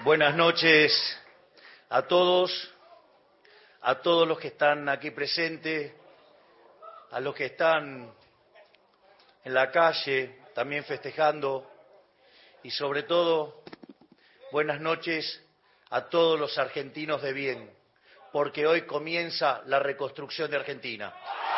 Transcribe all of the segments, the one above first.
Buenas noches a todos los que están aquí presentes, a los que están en la calle también festejando y sobre todo buenas noches a todos los argentinos de bien, porque hoy comienza la reconstrucción de Argentina.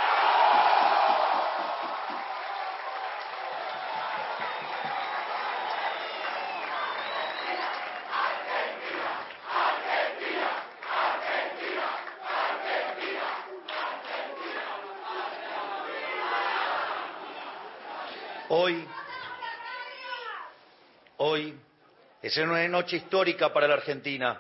Hoy es una noche histórica para la Argentina.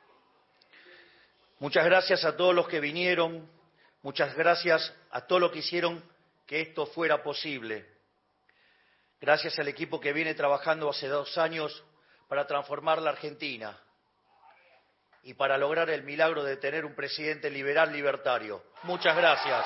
Muchas gracias a todos los que vinieron, muchas gracias a todos los que hicieron que esto fuera posible. Gracias al equipo que viene trabajando hace 2 años para transformar la Argentina y para lograr el milagro de tener un presidente liberal libertario. Muchas gracias.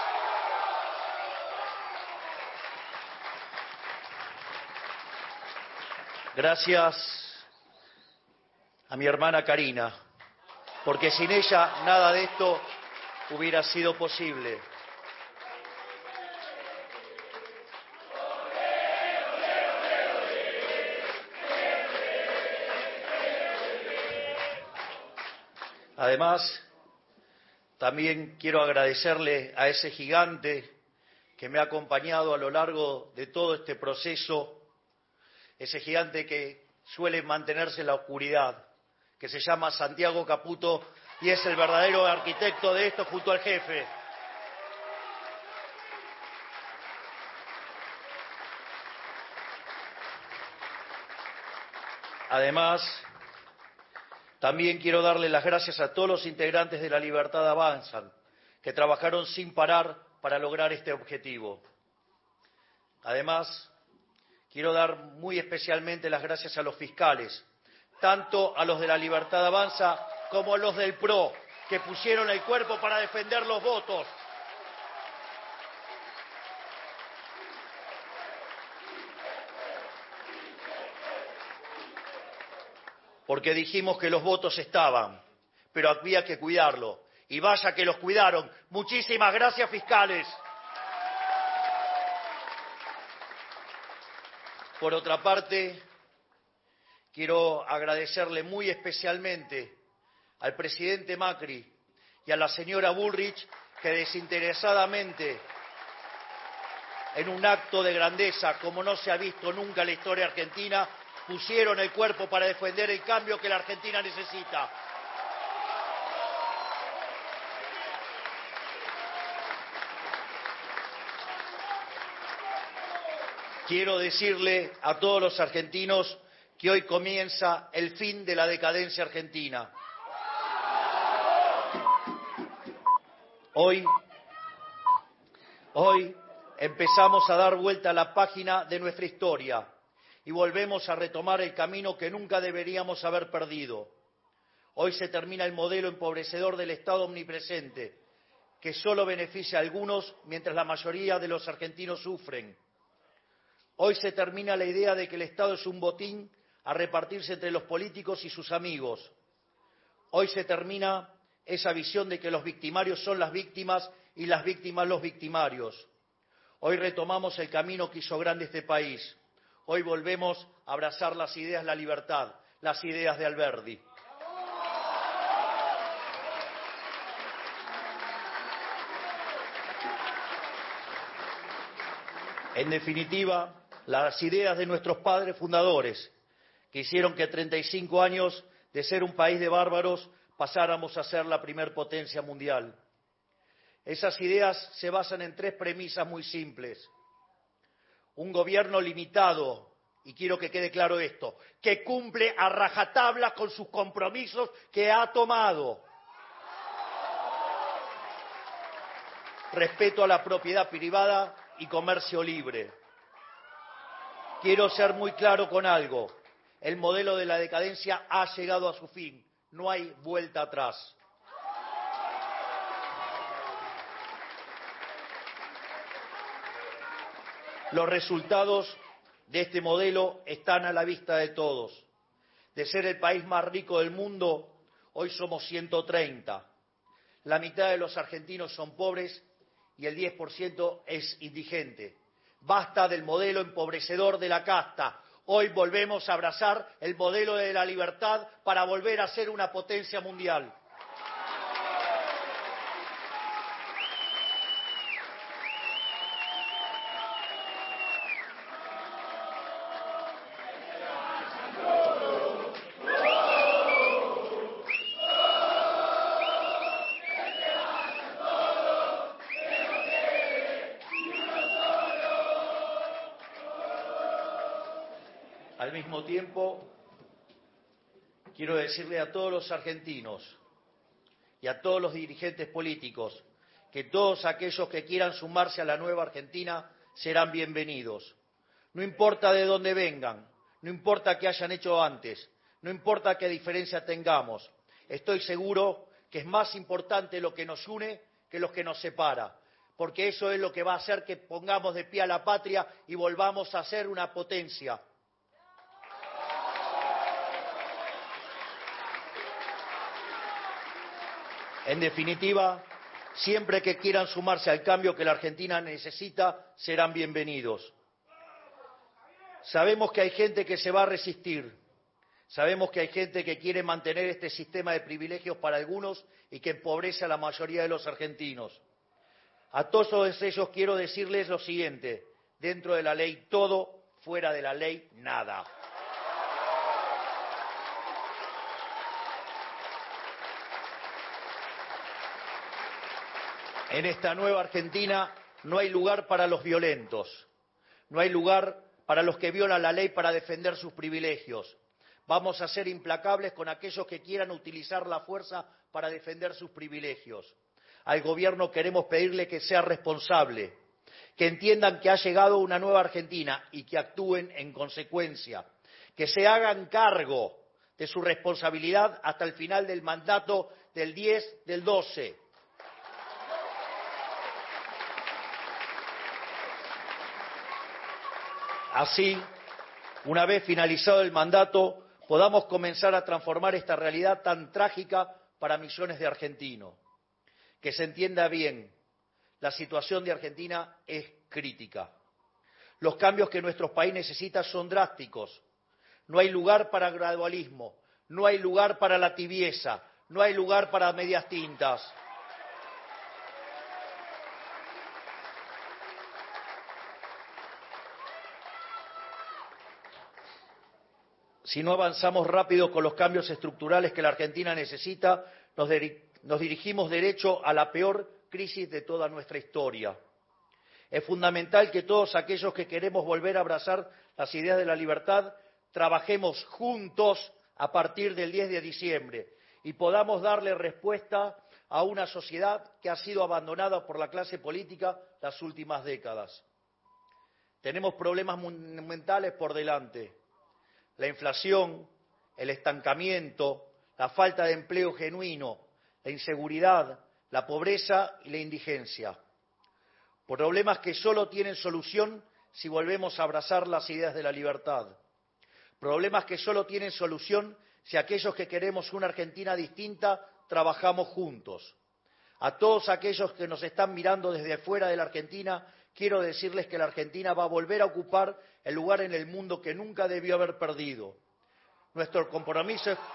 Gracias a mi hermana Karina, porque sin ella nada de esto hubiera sido posible. Además, también quiero agradecerle a ese gigante que me ha acompañado a lo largo de todo este proceso, ese gigante que suele mantenerse en la oscuridad, que se llama Santiago Caputo y es el verdadero arquitecto de esto junto al jefe. Además, también quiero darle las gracias a todos los integrantes de La Libertad Avanza, que trabajaron sin parar para lograr este objetivo. Además, quiero dar muy especialmente las gracias a los fiscales, tanto a los de La Libertad Avanza como a los del PRO, que pusieron el cuerpo para defender los votos. Porque dijimos que los votos estaban, pero había que cuidarlo. Y vaya que los cuidaron. Muchísimas gracias, fiscales. Por otra parte, quiero agradecerle muy especialmente al presidente Macri y a la señora Bullrich que desinteresadamente, en un acto de grandeza como no se ha visto nunca en la historia argentina, pusieron el cuerpo para defender el cambio que la Argentina necesita. Quiero decirle a todos los argentinos que hoy comienza el fin de la decadencia argentina. Hoy empezamos a dar vuelta a la página de nuestra historia y volvemos a retomar el camino que nunca deberíamos haber perdido. Hoy se termina el modelo empobrecedor del Estado omnipresente, que solo beneficia a algunos mientras la mayoría de los argentinos sufren. Hoy se termina la idea de que el Estado es un botín a repartirse entre los políticos y sus amigos. Hoy se termina esa visión de que los victimarios son las víctimas y las víctimas los victimarios. Hoy retomamos el camino que hizo grande este país. Hoy volvemos a abrazar las ideas de la libertad, las ideas de Alberdi. En definitiva, las ideas de nuestros padres fundadores, que hicieron que 35 años de ser un país de bárbaros pasáramos a ser la primer potencia mundial. Esas ideas se basan en 3 premisas muy simples. Un gobierno limitado, y quiero que quede claro esto, que cumple a rajatabla con sus compromisos que ha tomado. Respeto a la propiedad privada y comercio libre. Quiero ser muy claro con algo. El modelo de la decadencia ha llegado a su fin. No hay vuelta atrás. Los resultados de este modelo están a la vista de todos. De ser el país más rico del mundo, hoy somos 130. La mitad de los argentinos son pobres y el 10% es indigente. Basta del modelo empobrecedor de la casta. Hoy volvemos a abrazar el modelo de la libertad para volver a ser una potencia mundial. Al mismo tiempo, quiero decirle a todos los argentinos y a todos los dirigentes políticos que todos aquellos que quieran sumarse a la nueva Argentina serán bienvenidos. No importa de dónde vengan, no importa qué hayan hecho antes, no importa qué diferencia tengamos. Estoy seguro que es más importante lo que nos une que lo que nos separa, porque eso es lo que va a hacer que pongamos de pie a la patria y volvamos a ser una potencia. En definitiva, siempre que quieran sumarse al cambio que la Argentina necesita, serán bienvenidos. Sabemos que hay gente que se va a resistir, sabemos que hay gente que quiere mantener este sistema de privilegios para algunos y que empobrece a la mayoría de los argentinos. A todos ellos quiero decirles lo siguiente: dentro de la ley todo, fuera de la ley nada. En esta nueva Argentina no hay lugar para los violentos, no hay lugar para los que violan la ley para defender sus privilegios. Vamos a ser implacables con aquellos que quieran utilizar la fuerza para defender sus privilegios. Al gobierno queremos pedirle que sea responsable, que entiendan que ha llegado una nueva Argentina y que actúen en consecuencia, que se hagan cargo de su responsabilidad hasta el final del mandato del 10 del 12. Así, una vez finalizado el mandato, podamos comenzar a transformar esta realidad tan trágica para millones de argentinos. Que se entienda bien, la situación de Argentina es crítica. Los cambios que nuestro país necesita son drásticos. No hay lugar para gradualismo, no hay lugar para la tibieza, no hay lugar para medias tintas. Si no avanzamos rápido con los cambios estructurales que la Argentina necesita, nos dirigimos derecho a la peor crisis de toda nuestra historia. Es fundamental que todos aquellos que queremos volver a abrazar las ideas de la libertad trabajemos juntos a partir del 10 de diciembre y podamos darle respuesta a una sociedad que ha sido abandonada por la clase política las últimas décadas. Tenemos problemas monumentales por delante: la inflación, el estancamiento, la falta de empleo genuino, la inseguridad, la pobreza y la indigencia. Problemas que solo tienen solución si volvemos a abrazar las ideas de la libertad. Problemas que solo tienen solución si aquellos que queremos una Argentina distinta trabajamos juntos. A todos aquellos que nos están mirando desde fuera de la Argentina, quiero decirles que la Argentina va a volver a ocupar el lugar en el mundo que nunca debió haber perdido. Nuestro compromiso es...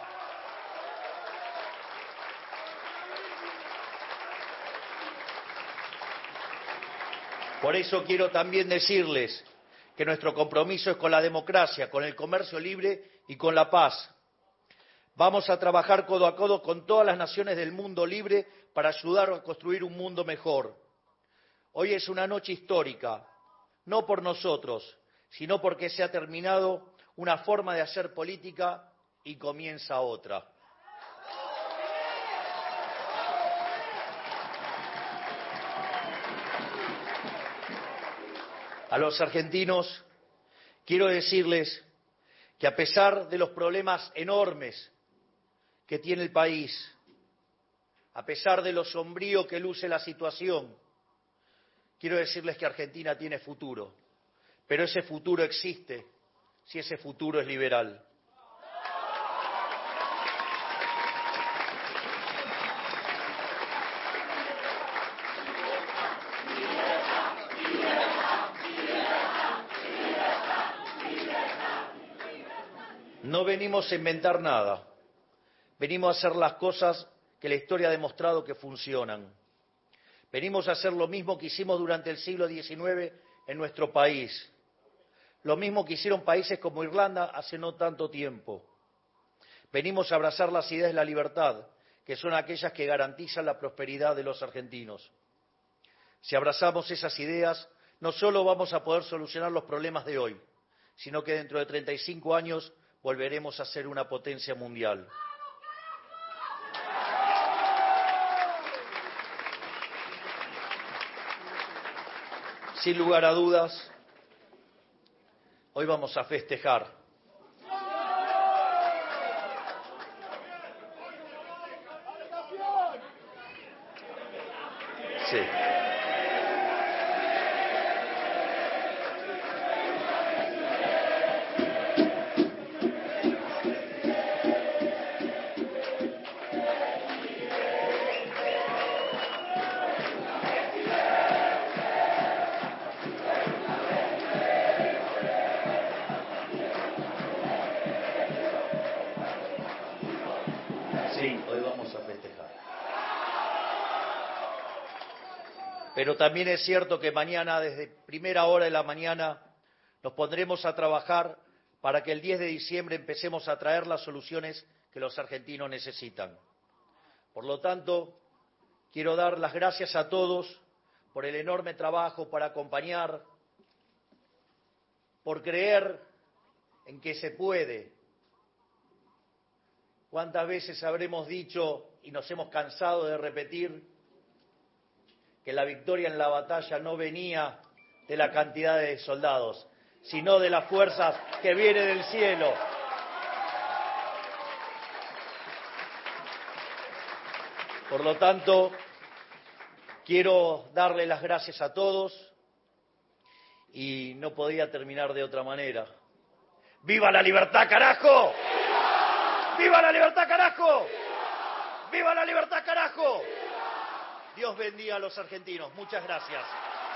Por eso quiero también decirles que nuestro compromiso es con la democracia, con el comercio libre y con la paz. Vamos a trabajar codo a codo con todas las naciones del mundo libre para ayudar a construir un mundo mejor. Hoy es una noche histórica, no por nosotros, sino porque se ha terminado una forma de hacer política y comienza otra. A los argentinos quiero decirles que a pesar de los problemas enormes que tiene el país, a pesar de lo sombrío que luce la situación, quiero decirles que Argentina tiene futuro, pero ese futuro existe si ese futuro es liberal. No venimos a inventar nada. Venimos a hacer las cosas que la historia ha demostrado que funcionan. Venimos a hacer lo mismo que hicimos durante el siglo XIX en nuestro país. Lo mismo que hicieron países como Irlanda hace no tanto tiempo. Venimos a abrazar las ideas de la libertad, que son aquellas que garantizan la prosperidad de los argentinos. Si abrazamos esas ideas, no solo vamos a poder solucionar los problemas de hoy, sino que dentro de 35 años volveremos a ser una potencia mundial. Sin lugar a dudas, hoy vamos a festejar. Sí. Sí, hoy vamos a festejar. Pero también es cierto que mañana, desde primera hora de la mañana, nos pondremos a trabajar para que el 10 de diciembre empecemos a traer las soluciones que los argentinos necesitan. Por lo tanto, quiero dar las gracias a todos por el enorme trabajo, por acompañar, por creer en que se puede. ¿Cuántas veces habremos dicho y nos hemos cansado de repetir que la victoria en la batalla no venía de la cantidad de soldados, sino de las fuerzas que vienen del cielo? Por lo tanto, quiero darle las gracias a todos y no podía terminar de otra manera. ¡Viva la libertad, carajo! ¡Viva la libertad, carajo! ¡Viva la libertad, carajo! Dios bendiga a los argentinos. Muchas gracias.